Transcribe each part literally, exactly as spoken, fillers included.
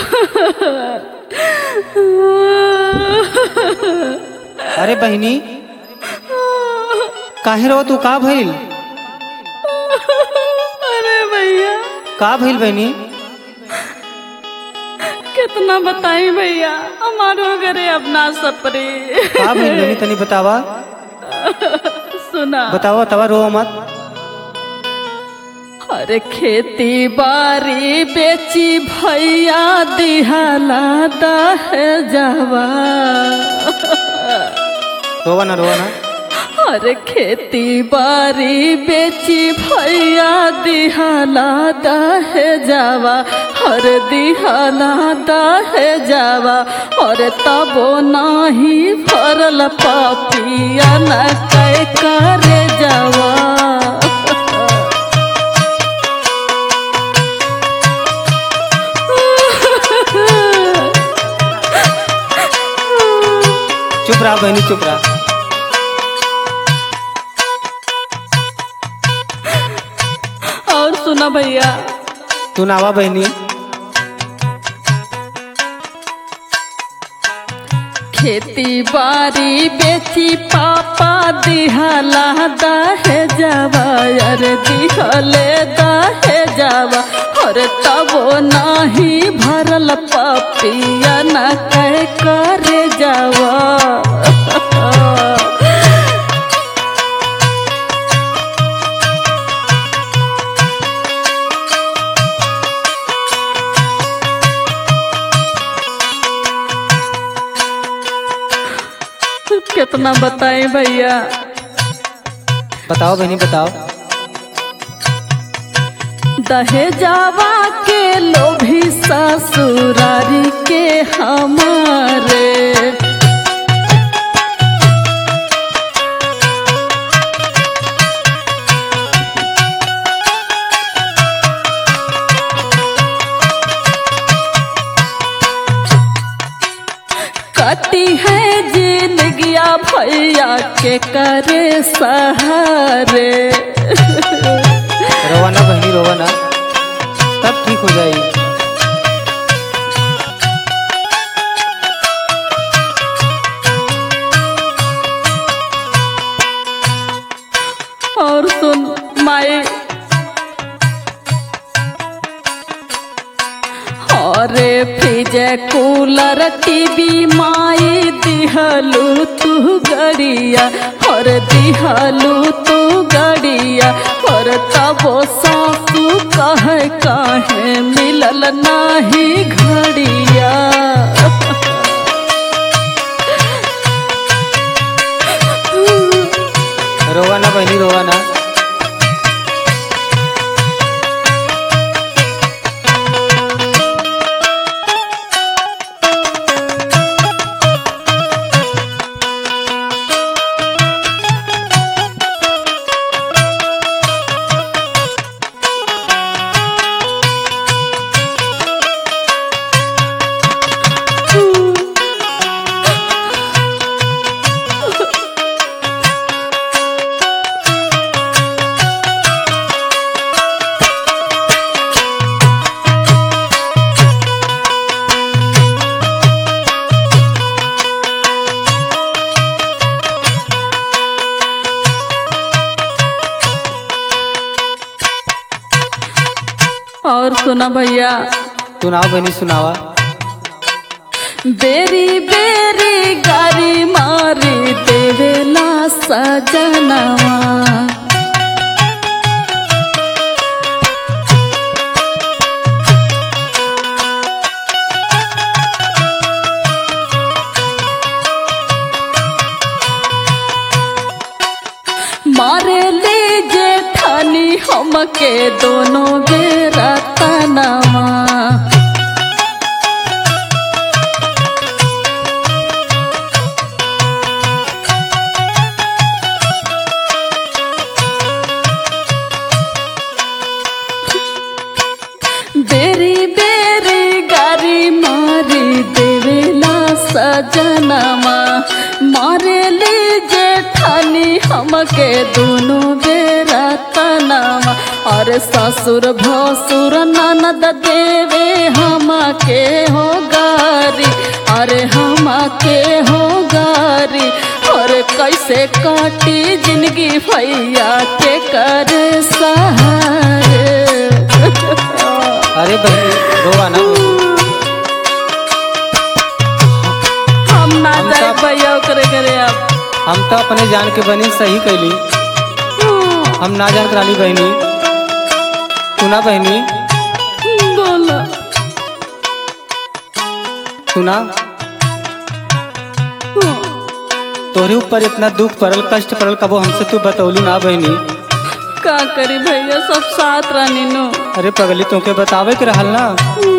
अरे बहनी काहे रो तू? का भइल? अरे भैया का भइल बहनी? कितना बताई भैया, हमारो घरे अपना सपरे। का भइल बहनी तनी बतावा। सुना बतावा तवा रो मत। अरे खेती बारी बेची भैया दिहाला दहे जावा। रोवा ना रोवा ना। अरे खेती बारी बेची भैया दिहाला दहे जावा। हर दिहाला दहे जावा और तबो नाही भरल पापिया न कै करे जावा। चुप रहा बहनी चुप रहा। और सुना भैया, तू नावा बहनी। खेती बारी बेची पापा दिहाला दहे जावा। अरे दिहले दहे जावा और तबो नाही भरल पापिया न कै करे जावा। कितना बताएं भैया। बताओ बहनी बताओ। दहेजावा के लोभी ससुरारी के हमारे। कटी है जिंदगिया भैया के करे सहारे। रोवा ना बहनी रोवा ना, तब ठीक हो जाएगी। और सुन माए, अरे फ्रिज कूलर टीवी माई दिहलू तू गड़िया। और दिहलू तू गड़िया और तबो सासू कहे काहे मिलल नाही घड़िया। रोवा ना बहनी रोवा ना। और सुना भैया, सुनाओ बहनी सुनावा। बेरी बेरी गारी मारी देवेला सजनवा। मारे ले जेठानी हमके दोनों बेरा तनवा। बेरी बेरी गारी मारी देवेला सजनवा। मारे ले जेठानी हमके दोनों बेरा तनवा। अरे ससुर भसुर ननद देवे हम के हो गारी, अरे हम के हो गारी। अरे कैसे काटी जिंदगी भैया के कर सहारे। अरे बहनी रोवा ना, हम ना जाए भैया करे करे। अब हम तो अपने जान के बनी सही कैली, हम ना जान कराली बहनी। सुना बहनी, बोला सुना, तोहरे ऊपर इतना दुख पड़ल, कष्ट पड़ल, कबो हमसे तू बतौलू ना बहनी। का करी भैया, सब साथ रहनी नो। अरे पगली तुमके बतावे के रहल ना।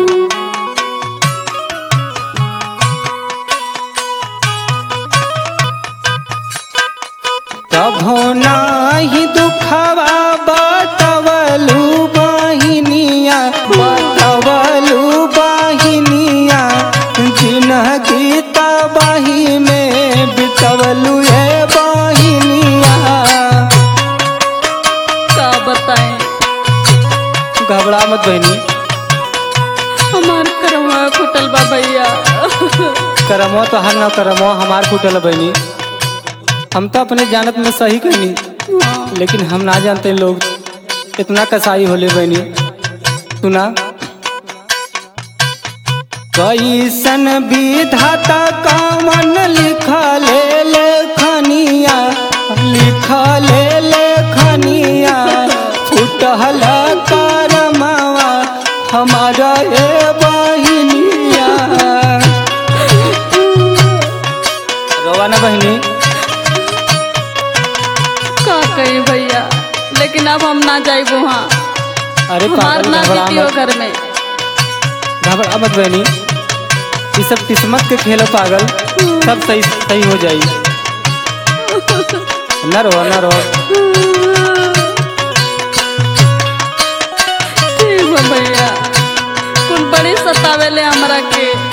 कभो नाही दुखवा बतवलू बहिनिया, बतवलू बहिनिया, जिंदगी तबाही में बितवलू ये बहिनिया। का बताएं, घबरा मत बहनी, हमार करवा फुटल बा भैया। करमो तो हर ना करमो हमार फूटल बहनी। हम तो अपने जानत में सही कहनी, लेकिन हम ना जानते लोग इतना कसाई होले बहनी। सुना, कैसन विधाता कामन लिखले लेखनिया, लिखले लेखनिया, फुटल करमवा हमारा ए बहिनिया। रोवा ना बहनी, का कही भैया, लेकिन अब हम ना जाए वहाँ। अरे हमार पागल ना घबरा जीतियो मत, घर में। घबरा मत बहनी, ये सब किस्मत के खेल है पागल, सब सही सही हो जाई। न रो न रो। ठीक है भैया, कुल बड़ी सतावेले हमरा के।